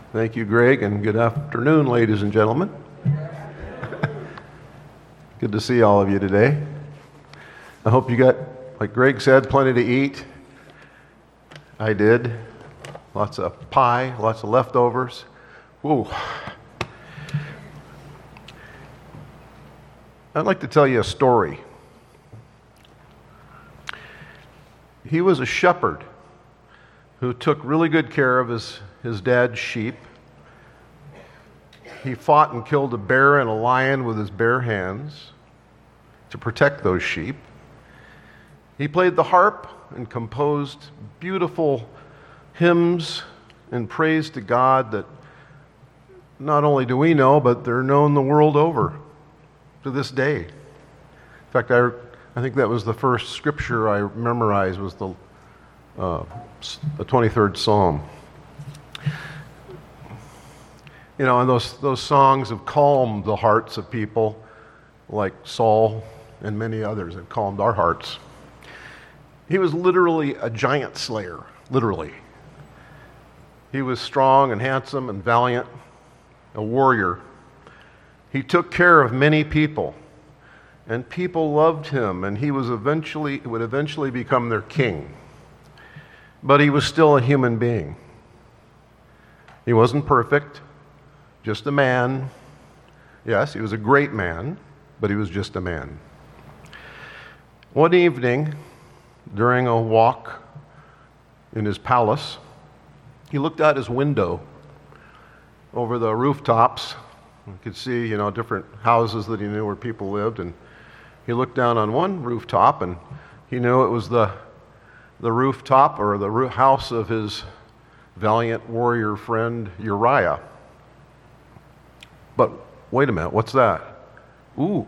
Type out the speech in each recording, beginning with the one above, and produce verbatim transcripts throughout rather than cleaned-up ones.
Thank you, Greg, and good afternoon, ladies and gentlemen. Good to see all of you today. I hope you got, like Greg said, plenty to eat. I did. Lots of pie, lots of leftovers. Whoa. I'd like to tell you a story. He was a shepherd who took really good care of his, his dad's sheep. He fought and killed a bear and a lion with his bare hands to protect those sheep. He played the harp and composed beautiful hymns and praise to God that not only do we know, but they're known the world over to this day. In fact, I, I think that was the first scripture I memorized was the, uh, the twenty-third Psalm. You know, and those, those songs have calmed the hearts of people like Saul and many others have calmed our hearts. He was literally a giant slayer, literally. He was strong and handsome and valiant, a warrior. He took care of many people, and people loved him, and he was eventually would eventually become their king. But he was still a human being. He wasn't perfect, just a man. Yes, he was a great man, but he was just a man. One evening, during a walk in his palace, he looked out his window over the rooftops. You could see, you know, different houses that he knew where people lived, and he looked down on one rooftop, and he knew it was the the rooftop or the roo- house of his valiant warrior friend Uriah. But wait a minute, what's that? Ooh,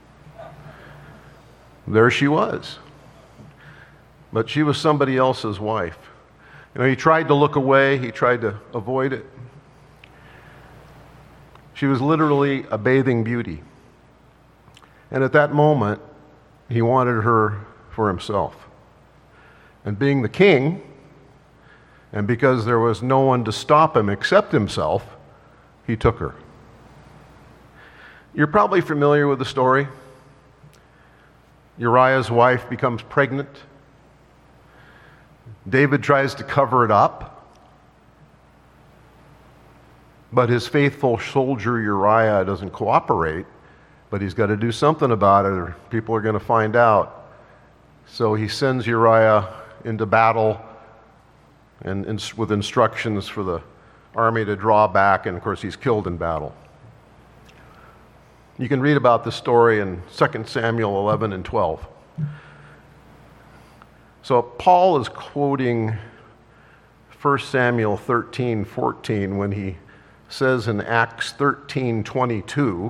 there she was. But she was somebody else's wife. You know, he tried to look away, he tried to avoid it. She was literally a bathing beauty. And at that moment, he wanted her for himself. And being the king, and because there was no one to stop him except himself, he took her. You're probably familiar with the story. Uriah's wife becomes pregnant. David tries to cover it up, but his faithful soldier Uriah doesn't cooperate, but he's got to do something about it or people are going to find out. So he sends Uriah into battle and, and with instructions for the army to draw back, and of course he's killed in battle. You can read about the story in Second Samuel eleven and twelve. So Paul is quoting First Samuel thirteen fourteen when he says in Acts thirteen twenty-two,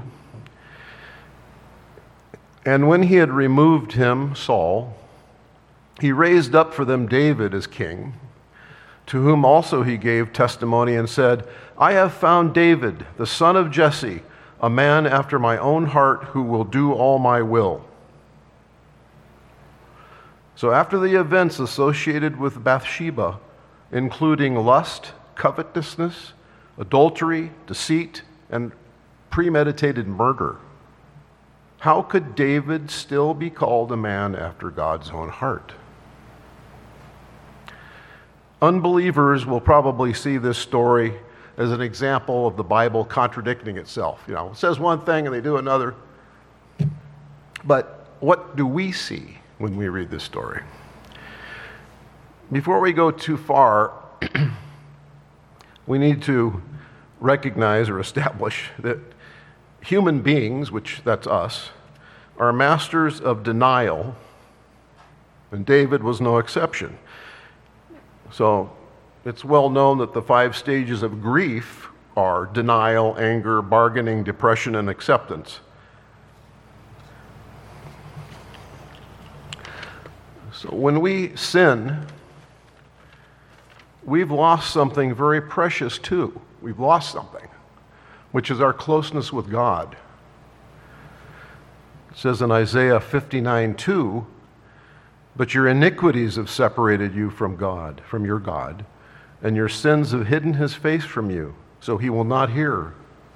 "And when he had removed him, Saul, he raised up for them David as king, to whom also he gave testimony and said, I have found David, the son of Jesse, a man after my own heart who will do all my will." So after the events associated with Bathsheba, including lust, covetousness, adultery, deceit, and premeditated murder, how could David still be called a man after God's own heart? Unbelievers will probably see this story as an example of the Bible contradicting itself. You know, it says one thing and they do another. But what do we see when we read this story? Before we go too far, we need to recognize or establish that human beings, which that's us, are masters of denial, and David was no exception. So it's well known that the five stages of grief are denial, anger, bargaining, depression, and acceptance. So when we sin, we've lost something very precious too. We've lost something, which is our closeness with God. It says in Isaiah fifty-nine two, "But your iniquities have separated you from God, from your God, and your sins have hidden his face from you, so he will not hear.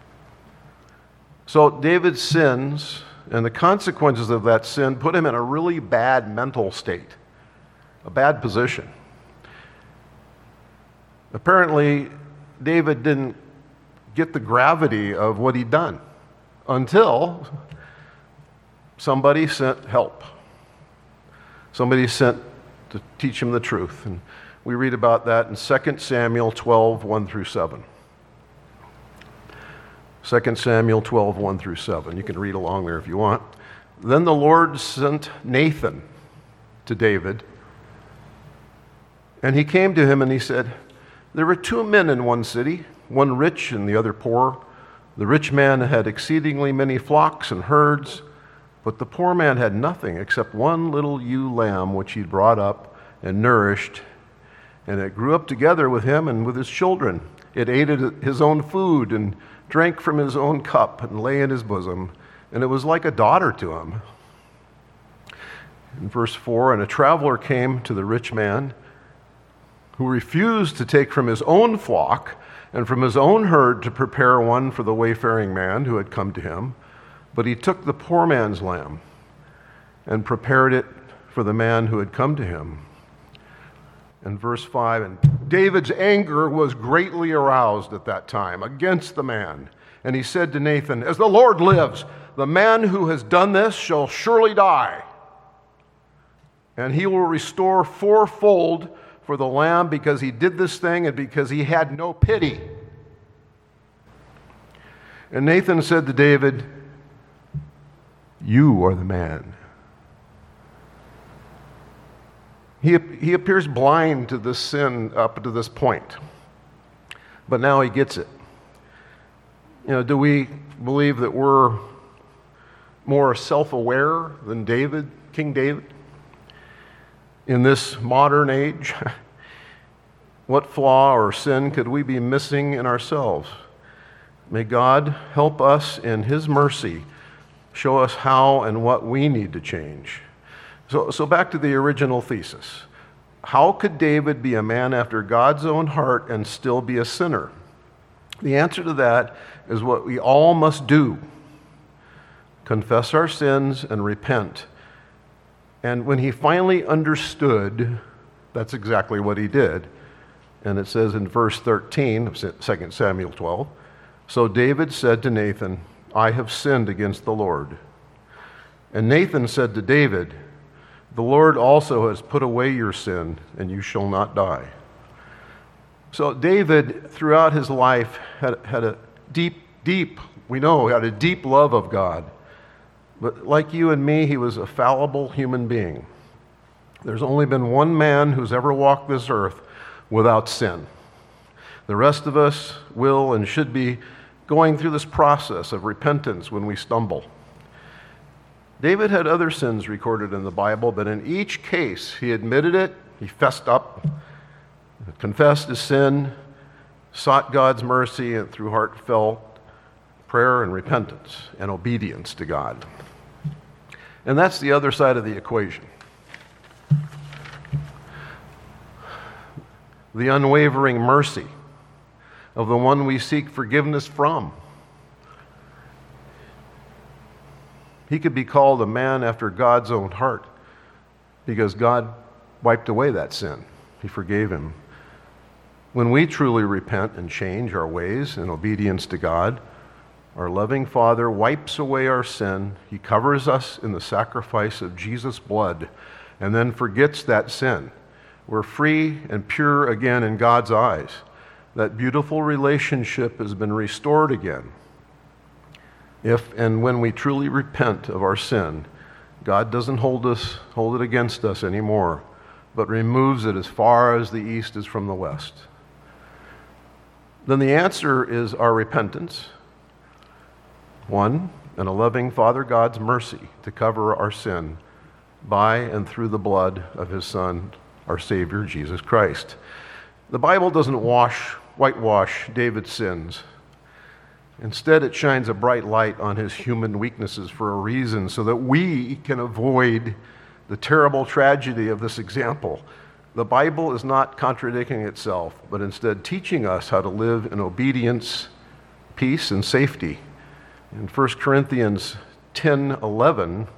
So David's sins and the consequences of that sin put him in a really bad mental state, a bad position. Apparently, David didn't get the gravity of what he'd done until somebody sent help. Somebody sent to teach him the truth. And we read about that in Second Samuel twelve, one through seven. Second Samuel twelve, one through seven. You can read along there if you want. Then the Lord sent Nathan to David, and he came to him and he said, "There were two men in one city, one rich and the other poor. The rich man had exceedingly many flocks and herds, but the poor man had nothing except one little ewe lamb which he'd brought up and nourished, and it grew up together with him and with his children. It ate his own food and drank from his own cup and lay in his bosom, and it was like a daughter to him." In verse four, "And a traveler came to the rich man, who refused to take from his own flock and from his own herd to prepare one for the wayfaring man who had come to him. But he took the poor man's lamb and prepared it for the man who had come to him." In verse five, "And David's anger was greatly aroused at that time against the man. And he said to Nathan, 'As the Lord lives, the man who has done this shall surely die. And he will restore fourfold for the lamb because he did this thing and because he had no pity.' And Nathan said to David, 'You are the man.'" He, he appears blind to this sin up to this point, but now he gets it. You know, do we believe that we're more self-aware than David, King David? In this modern age, what flaw or sin could we be missing in ourselves? May God help us in His mercy, show us how and what we need to change. So, so back to the original thesis. How could David be a man after God's own heart and still be a sinner? The answer to that is what we all must do: confess our sins and repent. And when he finally understood, that's exactly what he did. And it says in verse thirteen of Second Samuel twelve, "So David said to Nathan, 'I have sinned against the Lord.' And Nathan said to David, 'The Lord also has put away your sin, and you shall not die.'" So David, throughout his life, had, had a deep, deep, we know, had a deep love of God. But like you and me, he was a fallible human being. There's only been one man who's ever walked this earth without sin. The rest of us will and should be going through this process of repentance when we stumble. David had other sins recorded in the Bible, but in each case, he admitted it, he fessed up, confessed his sin, sought God's mercy and through heartfelt prayer and repentance and obedience to God. And that's the other side of the equation. The unwavering mercy of the one we seek forgiveness from. He could be called a man after God's own heart because God wiped away that sin. He forgave him. When we truly repent and change our ways in obedience to God, our loving Father wipes away our sin. He covers us in the sacrifice of Jesus' blood and then forgets that sin. We're free and pure again in God's eyes. That beautiful relationship has been restored again. If and when we truly repent of our sin, God doesn't hold us, hold it against us anymore, but removes it as far as the east is from the west. Then the answer is our repentance. One, and a loving Father God's mercy to cover our sin by and through the blood of His Son, our Savior, Jesus Christ. The Bible doesn't wash, whitewash David's sins. Instead, it shines a bright light on his human weaknesses for a reason, so that we can avoid the terrible tragedy of this example The Bible is not contradicting itself, but instead teaching us how to live in obedience, peace, and safety. In First Corinthians ten eleven,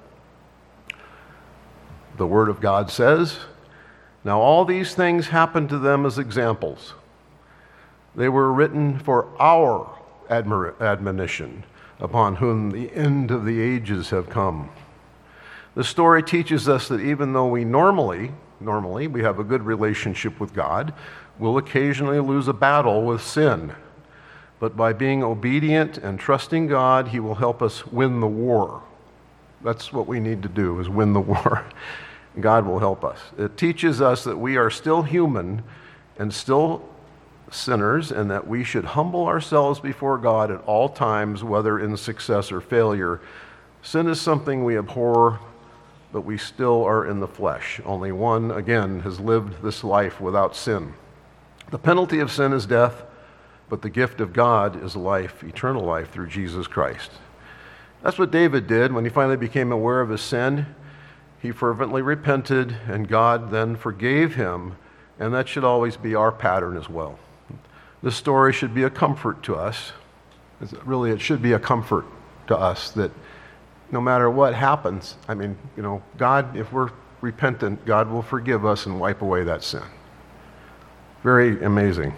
the Word of God says, "Now all these things happened to them as examples. They were written for our admir- admonition, upon whom the end of the ages have come." The story teaches us that even though we normally, normally, we have a good relationship with God, we'll occasionally lose a battle with sin. But by being obedient and trusting God, He will help us win the war. That's what we need to do, is win the war. God will help us. It teaches us that we are still human and still sinners, and that we should humble ourselves before God at all times, whether in success or failure. Sin is something we abhor, but we still are in the flesh. Only one, again, has lived this life without sin. The penalty of sin is death, but the gift of God is life, eternal life through Jesus Christ. That's what David did when he finally became aware of his sin. He fervently repented, and God then forgave him, and that should always be our pattern as well. This story should be a comfort to us. Really, it should be a comfort to us that no matter what happens, I mean, you know, God, if we're repentant, God will forgive us and wipe away that sin. Very amazing.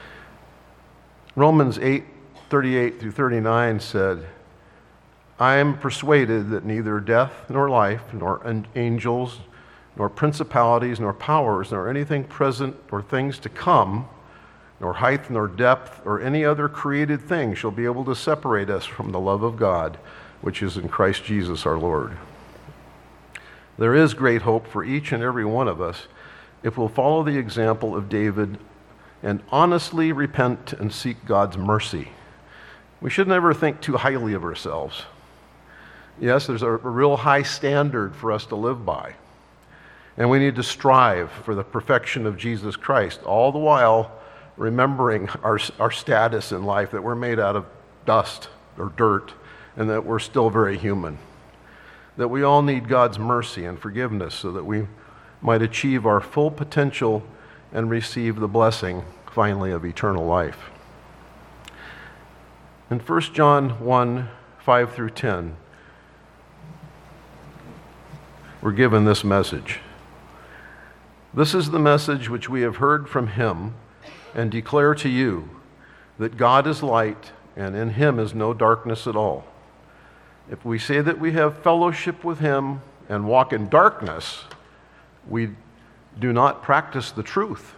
Romans eight thirty-eight through thirty-nine said, "I am persuaded that neither death nor life, nor angels, nor principalities, nor powers, nor anything present or things to come, nor height nor depth, or any other created thing shall be able to separate us from the love of God, which is in Christ Jesus our Lord." There is great hope for each and every one of us if we'll follow the example of David and honestly repent and seek God's mercy. We should never think too highly of ourselves. Yes, there's a, a real high standard for us to live by, and we need to strive for the perfection of Jesus Christ, all the while remembering our, our status in life, that we're made out of dust or dirt, and that we're still very human. That we all need God's mercy and forgiveness so that we might achieve our full potential and receive the blessing, finally, of eternal life. In First John one, five through ten, we're given this message. "This is the message which we have heard from Him and declare to you, that God is light, and in Him is no darkness at all. If we say that we have fellowship with Him and walk in darkness, we do not practice the truth.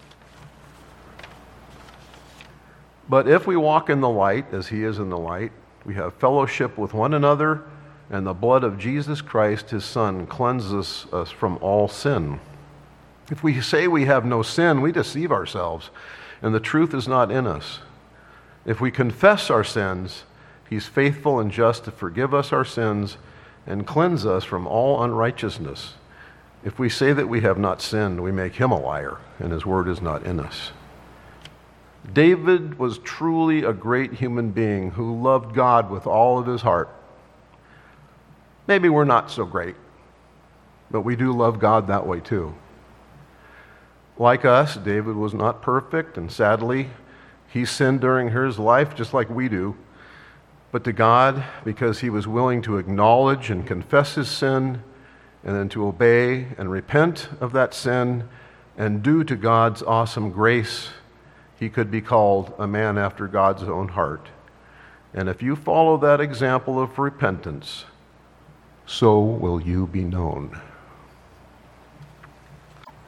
But if we walk in the light, as He is in the light, we have fellowship with one another, and the blood of Jesus Christ, His Son, cleanses us from all sin. If we say we have no sin, we deceive ourselves, and the truth is not in us. If we confess our sins, He's faithful and just to forgive us our sins and cleanse us from all unrighteousness. If we say that we have not sinned, we make Him a liar, and His word is not in us." David was truly a great human being who loved God with all of his heart. Maybe we're not so great, but we do love God that way too. Like us, David was not perfect, and sadly, he sinned during his life just like we do. But to God, because he was willing to acknowledge and confess his sin, and then to obey and repent of that sin, and due to God's awesome grace, he could be called a man after God's own heart. And if you follow that example of repentance, so will you be known.